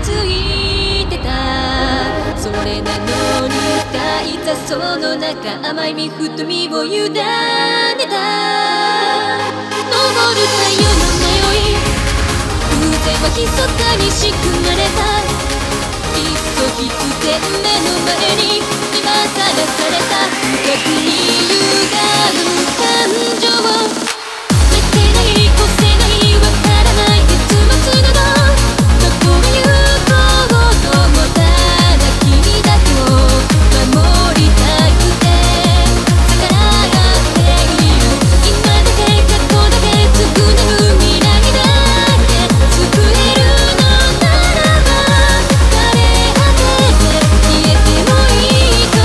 ついてた。それなのに深い雑草の中、甘い実瞳を委ねた。昇る太陽の匂い、偶然は密かに仕組まれた。いっそ必然目の前に今さらされた。深くに歪む感情、泣けない越せないわからない結末など、どこへ行こうと思ったら君だけを守りたくて逆らっている。今だけ過去だけ償う未来だけ救えるのならば、枯れ果てて消えてもいいと。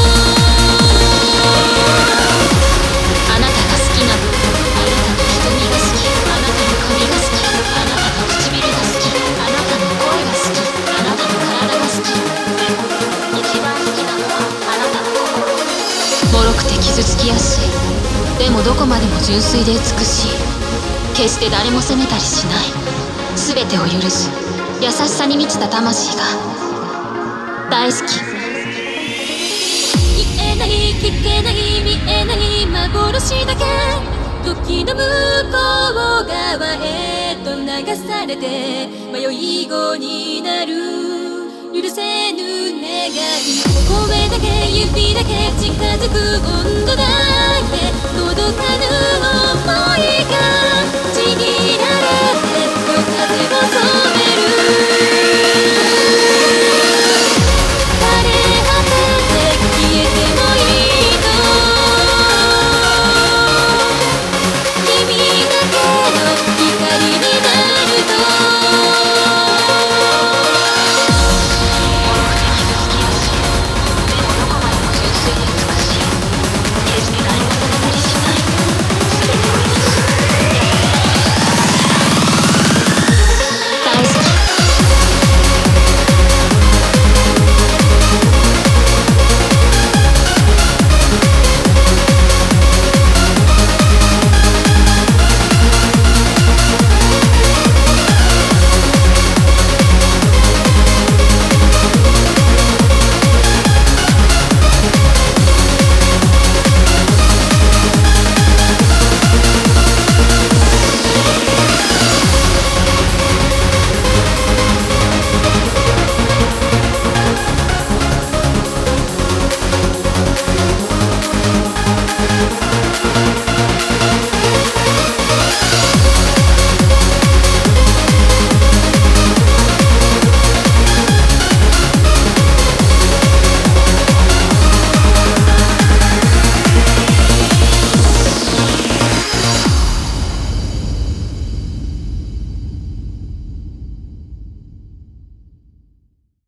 あなたが好きな部分、あなたの瞳が好き、あなたの髪が好き、あなたの唇が好き、あなたの声が好き、あなたの体が好き。でも一番好きなのはあなたの心。脆くて傷つきやすい、でもどこまでも純粋で美しい。決して誰も責めたりしない、全てを許す優しさに満ちた魂が大好き。言えない聞けない見えない幻だけ、時の向こう側へと流されて迷い子になる。許せぬ願い、声だけ指だけ近づく温度だけ届かぬ